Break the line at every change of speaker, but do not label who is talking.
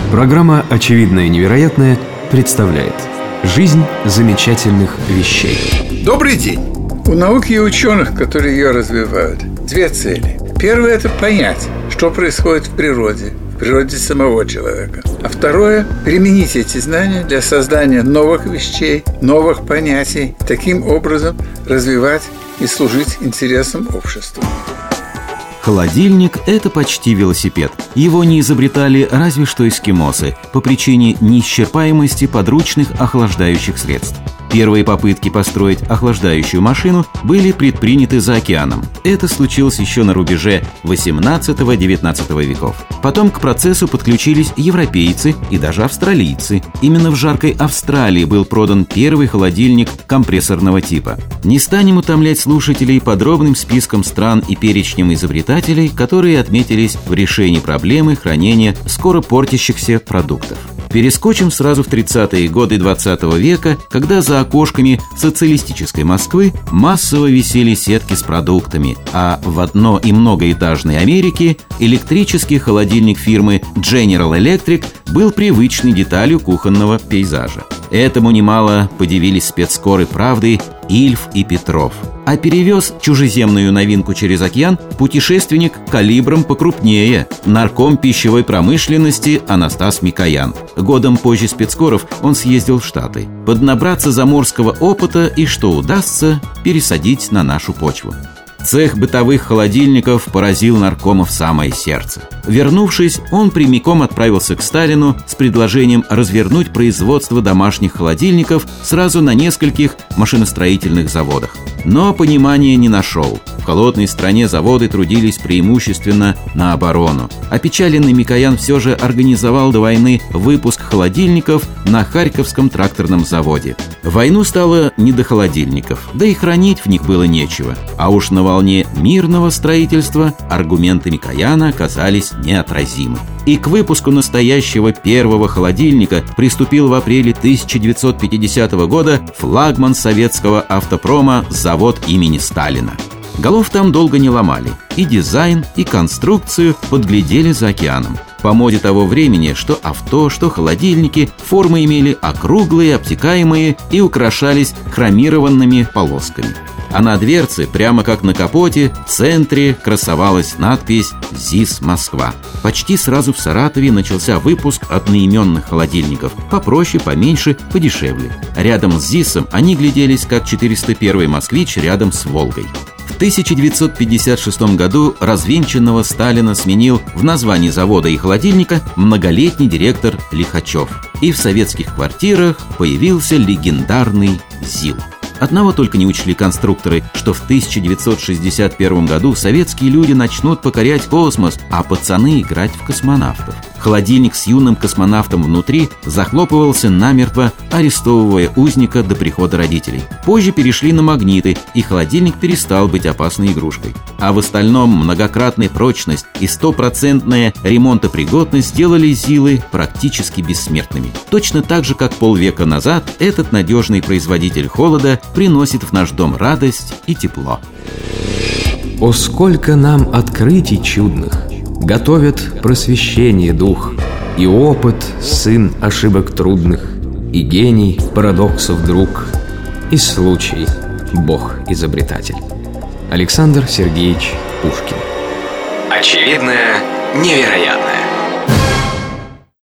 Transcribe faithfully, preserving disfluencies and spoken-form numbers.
Программа «Очевидное и невероятное» представляет «Жизнь замечательных вещей».
Добрый день! У науки и ученых, которые ее развивают, две цели. Первое – это понять, что происходит в природе, в природе самого человека. А второе – применить эти знания для создания новых вещей, новых понятий, таким образом развивать и служить интересам общества.
Холодильник – это почти велосипед. Его не изобретали разве что эскимосы по причине неисчерпаемости подручных охлаждающих средств. Первые попытки построить охлаждающую машину были предприняты за океаном. Это случилось еще на рубеже восемнадцатого-девятнадцатого веков. Потом к процессу подключились европейцы и даже австралийцы. Именно в жаркой Австралии был продан первый холодильник компрессорного типа. Не станем утомлять слушателей подробным списком стран и перечнем изобретателей, которые отметились в решении проблемы хранения скоро портящихся продуктов. Перескочим сразу в тридцатые годы двадцатого века, когда за окошками социалистической Москвы массово висели сетки с продуктами, а в одно- и многоэтажной Америке электрический холодильник фирмы General Electric был привычной деталью кухонного пейзажа. Этому немало подивились спецскоры «Правды» Ильф и Петров. А перевез чужеземную новинку через океан путешественник калибром покрупнее, нарком пищевой промышленности Анастас Микоян. Годом позже спецскоров он съездил в Штаты. Поднабраться заморского опыта и, что удастся, пересадить на нашу почву. Цех бытовых холодильников поразил наркома в самое сердце. Вернувшись, он прямиком отправился к Сталину с предложением развернуть производство домашних холодильников сразу на нескольких машиностроительных заводах. Но понимания не нашел. В холодной стране заводы трудились преимущественно на оборону. Опечаленный Микоян все же организовал до войны выпуск холодильников на Харьковском тракторном заводе. В войну стало не до холодильников, да и хранить в них было нечего. А уж на волне мирного строительства аргументы Микояна оказались неотразимы. И к выпуску настоящего первого холодильника приступил в апреле тысяча девятьсот пятидесятого года флагман советского автопрома завод имени Сталина. Голов там долго не ломали. И дизайн, и конструкцию подглядели за океаном. По моде того времени, что авто, что холодильники, формы имели округлые, обтекаемые и украшались хромированными полосками. А на дверце, прямо как на капоте, в центре красовалась надпись «ЗИС Москва». Почти сразу в Саратове начался выпуск одноименных холодильников. Попроще, поменьше, подешевле. Рядом с ЗИСом они гляделись, как четыреста первый «Москвич» рядом с «Волгой». В тысяча девятьсот пятьдесят шестом году развенчанного Сталина сменил в названии завода и холодильника многолетний директор Лихачев. И в советских квартирах появился легендарный ЗИЛ. Одного только не учли конструкторы, что в тысяча девятьсот шестьдесят первом году советские люди начнут покорять космос, а пацаны играть в космонавтов. Холодильник с юным космонавтом внутри захлопывался намертво, арестовывая узника до прихода родителей. Позже перешли на магниты, и холодильник перестал быть опасной игрушкой. А в остальном многократная прочность и стопроцентная ремонтопригодность сделали ЗИЛы практически бессмертными. Точно так же, как полвека назад этот надежный производитель холода приносит в наш дом радость и тепло.
О, сколько нам открытий чудных готовят просвещение дух, и опыт сын ошибок трудных, и гений парадоксов друг, и случай Бог-изобретатель. Александр Сергеевич Пушкин.
Очевидное невероятное.